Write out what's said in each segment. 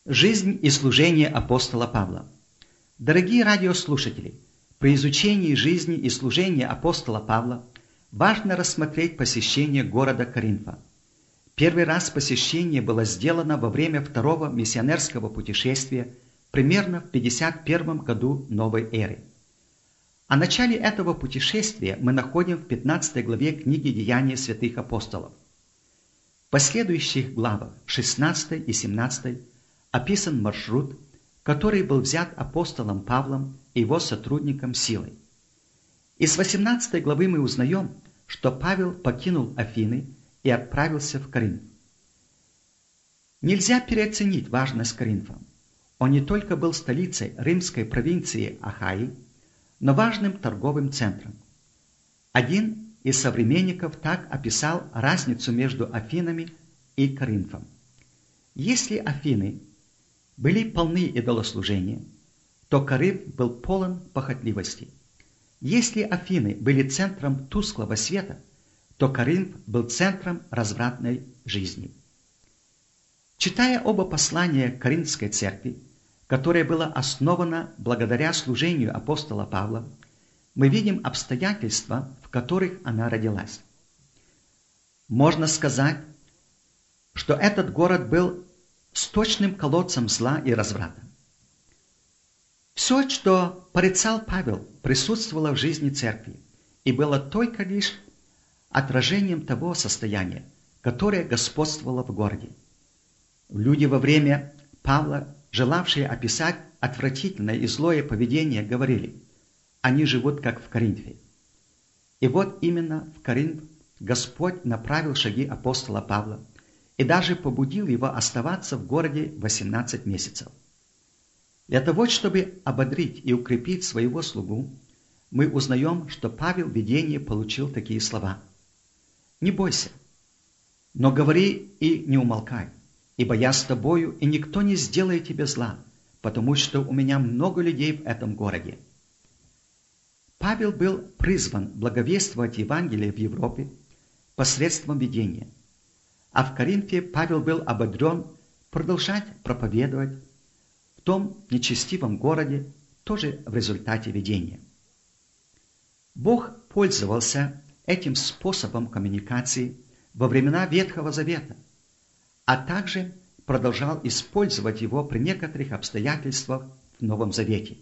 Жизнь и служение апостола Павла. Дорогие радиослушатели, при изучении жизни и служения апостола Павла важно рассмотреть посещение города Коринфа. Первый раз посещение было сделано во время второго миссионерского путешествия примерно в 51 году новой эры. О начале этого путешествия мы находим в 15 главе книги «Деяния святых апостолов». В последующих главах 16 и 17 описан маршрут, который был взят апостолом Павлом и его сотрудником силой. Из 18 главы мы узнаем, что Павел покинул Афины и отправился в Коринф. Нельзя переоценить важность Коринфа. Он не только был столицей римской провинции Ахаи, но важным торговым центром. Один из современников так описал разницу между Афинами и Коринфом. Если Афины были полны идолослужения, то Коринф был полон похотливости. Если Афины были центром тусклого света, то Коринф был центром развратной жизни. Читая оба послания Коринфской церкви, которое было основано благодаря служению апостола Павла, мы видим обстоятельства, в которых она родилась. Можно сказать, что этот город был сточным колодцем зла и разврата. Все, что порицал Павел, присутствовало в жизни церкви и было только лишь отражением того состояния, которое господствовало в городе. Люди во время Павла, желавшие описать отвратительное и злое поведение, говорили: они живут как в Коринфе. И вот именно в Коринф Господь направил шаги апостола Павла и даже побудил его оставаться в городе 18 месяцев. Для того, чтобы ободрить и укрепить своего слугу, мы узнаем, что Павел в видении получил такие слова: «Не бойся, но говори и не умолкай, ибо я с тобою, и никто не сделает тебе зла, потому что у меня много людей в этом городе». Павел был призван благовествовать Евангелие в Европе посредством видения, а в Коринфе Павел был ободрен продолжать проповедовать в том нечестивом городе, тоже в результате видения. Бог пользовался этим способом коммуникации во времена Ветхого Завета, а также продолжал использовать его при некоторых обстоятельствах в Новом Завете.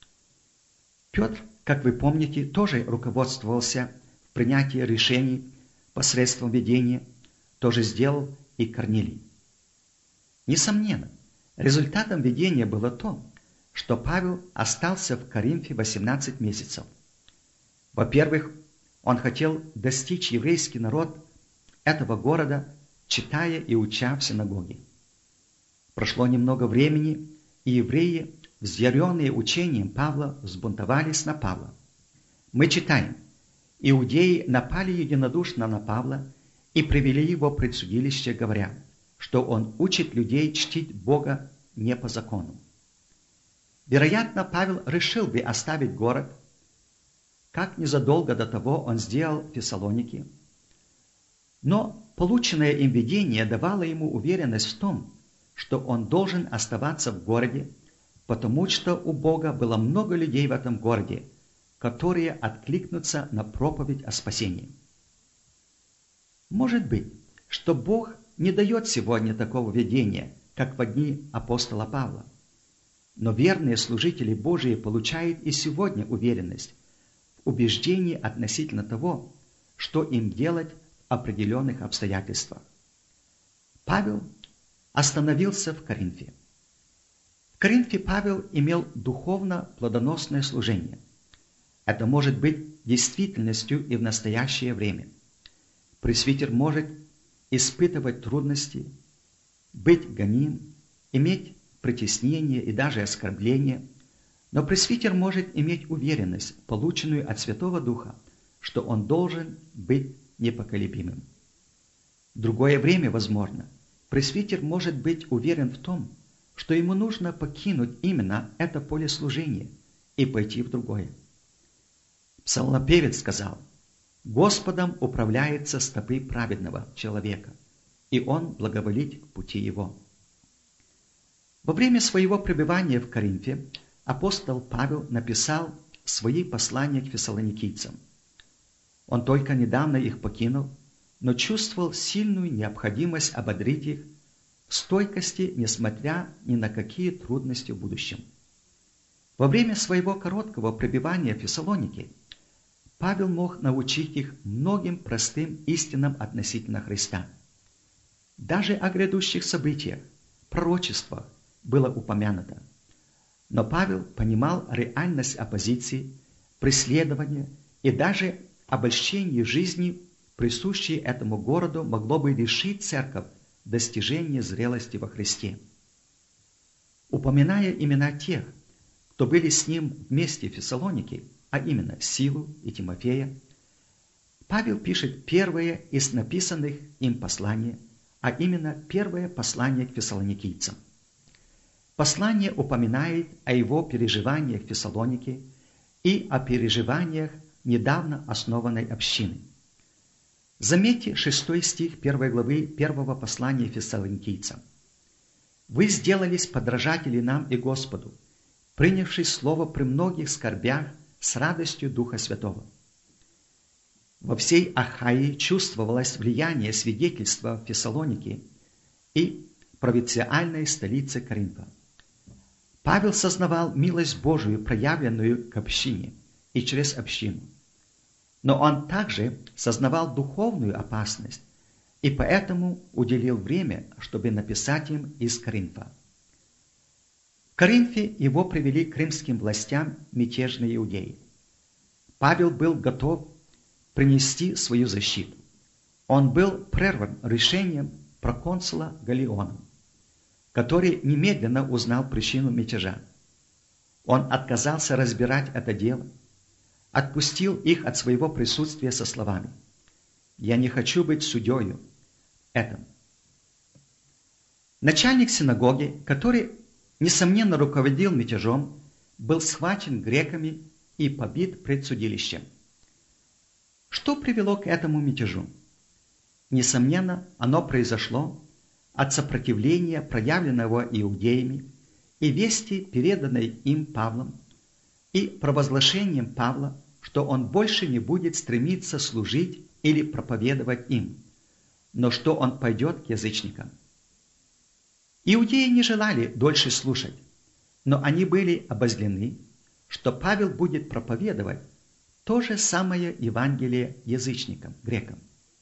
Петр, как вы помните, тоже руководствовался в принятии решений посредством видения, тоже сделал и Корнилий. Несомненно, результатом видения было то, что Павел остался в Коринфе 18 месяцев. Во-первых, он хотел достичь еврейский народ этого города, читая и уча в синагоге. Прошло немного времени, и евреи, взъяренные учением Павла, взбунтовались на Павла. Мы читаем: иудеи напали единодушно на Павла и привели его пред судилище, говоря, что он учит людей чтить Бога не по закону. Вероятно, Павел решил бы оставить город, как незадолго до того он сделал в Фессалонике, но полученное им видение давало ему уверенность в том, что он должен оставаться в городе, потому что у Бога было много людей в этом городе, которые откликнутся на проповедь о спасении. Может быть, что Бог не дает сегодня такого видения, как в дни апостола Павла, но верные служители Божии получают и сегодня уверенность в убеждении относительно того, что им делать в определенных обстоятельствах. Павел остановился в Коринфе. В Коринфе Павел имел духовно плодоносное служение. Это может быть действительностью и в настоящее время. Пресвитер может испытывать трудности, быть гоним, иметь притеснение и даже оскорбление, но пресвитер может иметь уверенность, полученную от Святого Духа, что он должен быть непоколебимым. В другое время, возможно, пресвитер может быть уверен в том, что ему нужно покинуть именно это поле служения и пойти в другое. Псалмопевец сказал: «Господом управляется стопы праведного человека, и он благоволит к пути его». Во время своего пребывания в Коринфе апостол Павел написал свои послания к фессалоникийцам. Он только недавно их покинул, но чувствовал сильную необходимость ободрить их в стойкости, несмотря ни на какие трудности в будущем. Во время своего короткого пребывания в Фессалонике Павел мог научить их многим простым истинам относительно Христа. Даже о грядущих событиях, пророчествах было упомянуто. Но Павел понимал реальность оппозиции, преследования и даже обольщение жизни, присущей этому городу, могло бы лишить церковь достижения зрелости во Христе. Упоминая имена тех, кто были с ним вместе в Фессалонике, а именно Силу и Тимофея, Павел пишет первое из написанных им посланий, а именно первое послание к фессалоникийцам. Послание упоминает о его переживаниях в Фессалонике и о переживаниях недавно основанной общины. Заметьте 6 стих 1 главы 1 послания фессалоникийцам. «Вы сделались подражатели нам и Господу, принявший слово при многих скорбях с радостью Духа Святого». Во всей Ахайи чувствовалось влияние свидетельства в Фессалонике и провинциальной столице Коринфа. Павел сознавал милость Божию, проявленную к общине и через общину. Но он также сознавал духовную опасность и поэтому уделил время, чтобы написать им из Коринфа. В Коринфе его привели к римским властям мятежные иудеи. Павел был готов принести свою защиту. Он был прерван решением проконсула Галлиона, который немедленно узнал причину мятежа. Он отказался разбирать это дело, отпустил их от своего присутствия со словами: «Я не хочу быть судьею этому». Начальник синагоги, который, несомненно, руководил мятежом, был схвачен греками и побит пред судилищем. Что привело к этому мятежу? Несомненно, оно произошло от сопротивления, проявленного иудеями, и вести, переданной им Павлом, и провозглашением Павла, что он больше не будет стремиться служить или проповедовать им, но что он пойдет к язычникам. Иудеи не желали дольше слушать, но они были обозлены, что Павел будет проповедовать то же самое Евангелие язычникам, грекам.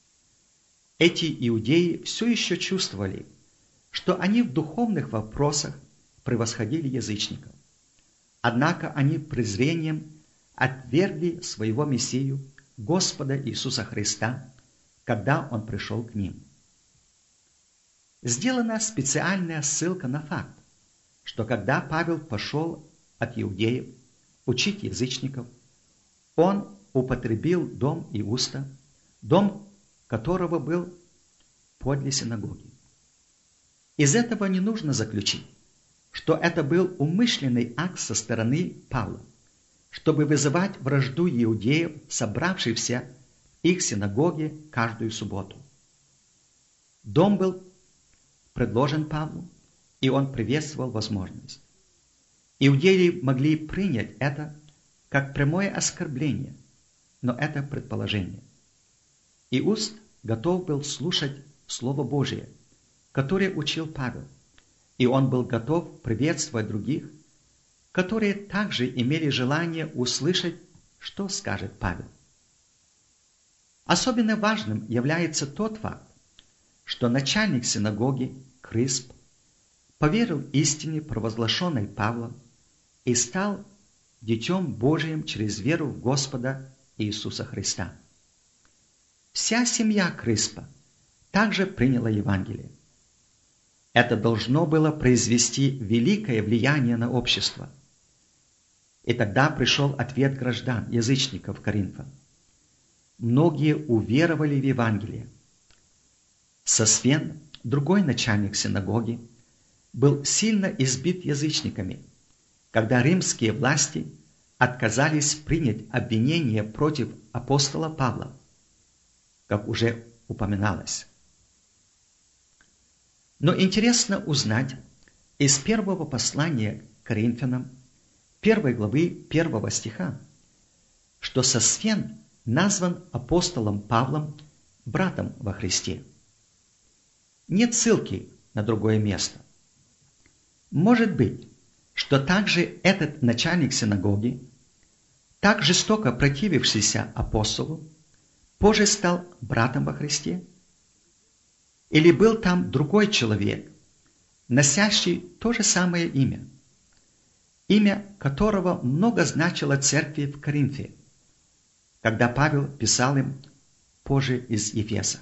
Эти иудеи все еще чувствовали, что они в духовных вопросах превосходили язычников. Однако они презрением отвергли своего Мессию, Господа Иисуса Христа, когда Он пришел к ним. Сделана специальная ссылка на факт, что когда Павел пошел от иудеев учить язычников, он употребил дом Иуста, дом которого был подле синагоги. Из этого не нужно заключить, что это был умышленный акт со стороны Павла, чтобы вызывать вражду иудеев, собравшихся в их синагоге каждую субботу. Дом был предложен Павлу, и он приветствовал возможность. Иудеи могли принять это как прямое оскорбление, но это предположение. Иуст готов был слушать Слово Божие, которое учил Павел, и он был готов приветствовать других, которые также имели желание услышать, что скажет Павел. Особенно важным является тот факт, что начальник синагоги Крисп поверил истине, провозглашенной Павлом, и стал Детем Божиим через веру в Господа Иисуса Христа. Вся семья Криспа также приняла Евангелие. Это должно было произвести великое влияние на общество. И тогда пришел ответ граждан, язычников Коринфа. Многие уверовали в Евангелие. Сосвен, другой начальник синагоги, был сильно избит язычниками, когда римские власти отказались принять обвинение против апостола Павла, как уже упоминалось. Но интересно узнать из первого послания к Коринфянам, 1 главы 1 стиха, что Сосфен назван апостолом Павлом братом во Христе. Нет ссылки на другое место. Может быть, что также этот начальник синагоги, так жестоко противившийся апостолу, позже стал братом во Христе? Или был там другой человек, носящий то же самое имя которого много значило церкви в Коринфе, когда Павел писал им позже из Ефеса.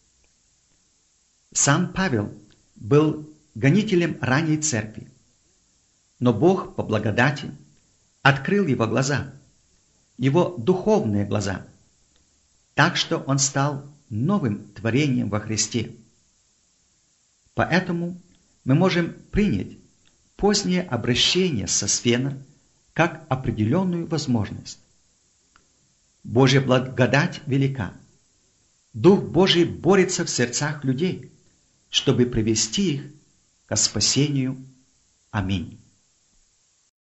Сам Павел был гонителем ранней церкви, но Бог по благодати открыл его глаза, его духовные глаза, так что он стал новым творением во Христе. Поэтому мы можем принять позднее обращение Сосфена как определенную возможность. Божья благодать велика. Дух Божий борется в сердцах людей, чтобы привести их к спасению. Аминь.